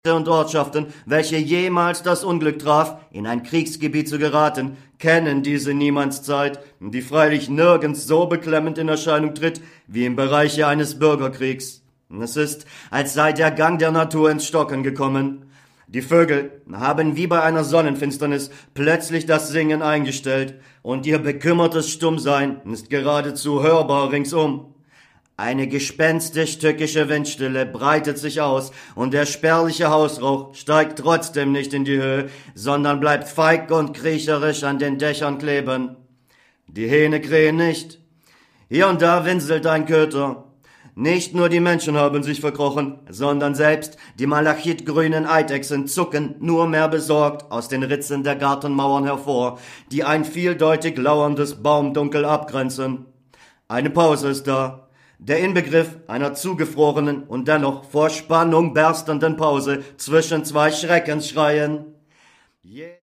und Ortschaften, welche jemals das Unglück traf, in ein Kriegsgebiet zu geraten, kennen diese Niemandszeit, die freilich nirgends so beklemmend in Erscheinung tritt, wie im Bereiche eines Bürgerkriegs. Es ist, als sei der Gang der Natur ins Stocken gekommen. Die Vögel haben wie bei einer Sonnenfinsternis plötzlich das Singen eingestellt, und ihr bekümmertes Stummsein ist geradezu hörbar ringsum. Eine gespenstisch-tückische Windstille breitet sich aus, und der spärliche Hausrauch steigt trotzdem nicht in die Höhe, sondern bleibt feig und kriecherisch an den Dächern kleben. Die Hähne krähen nicht. Hier und da winselt ein Köter. Nicht nur die Menschen haben sich verkrochen, sondern selbst die malachitgrünen Eidechsen zucken nur mehr besorgt aus den Ritzen der Gartenmauern hervor, die ein vieldeutig lauerndes Baumdunkel abgrenzen. Eine Pause ist da. Der Inbegriff einer zugefrorenen und dennoch vor Spannung berstenden Pause zwischen zwei Schreckensschreien.